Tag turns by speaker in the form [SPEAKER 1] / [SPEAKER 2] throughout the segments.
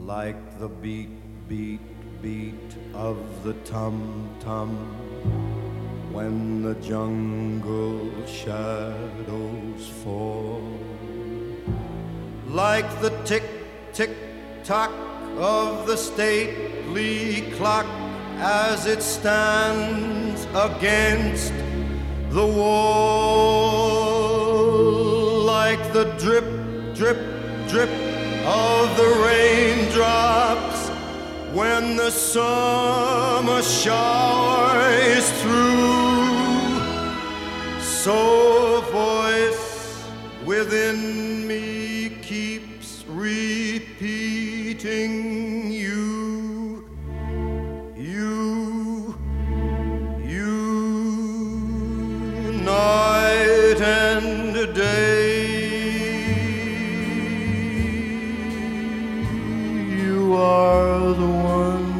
[SPEAKER 1] like the beat, beat, beat of the tum-tum when the jungle shadows fall, like the tick, tick, tock of the stately clock as it stands against the wall, like the drip, drip, drip of the raindrops when the summer shower is through. So a voice within me keeps repeating you, night and day. You are the one,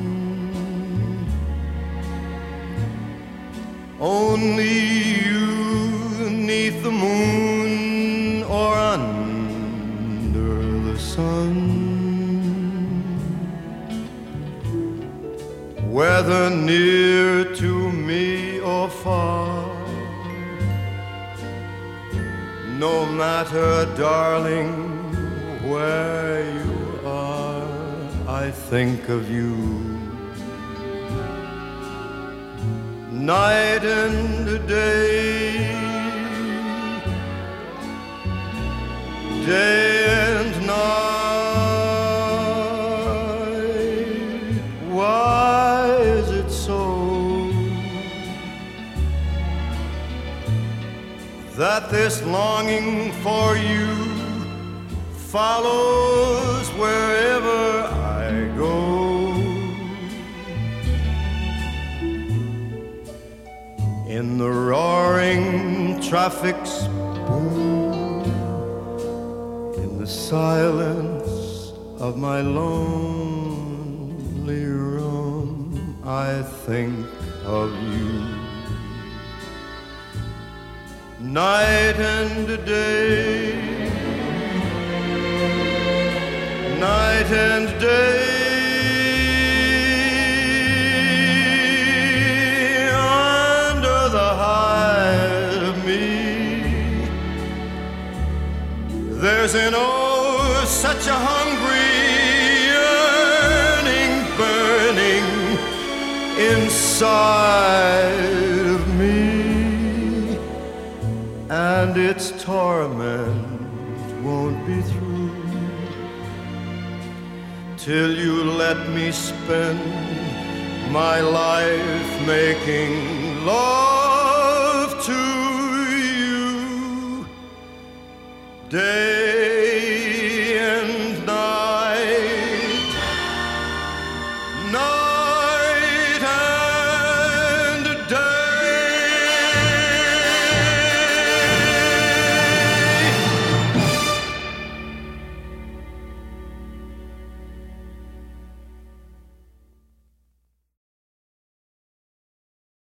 [SPEAKER 1] only you, 'neath the moon or under the sun, whether near to me or far. No matter, darling, where you are, I think of you. Night and day, day and night. Why is it so that this longing for you follows wherever I go? In the roaring traffic's boom, in the silence of my lonely room, I think of you. Night and day, night and day, under the hide of me, there's an oh such a hungry yearning burning inside of me. And its torment won't be through till you let me spend my life making love to you day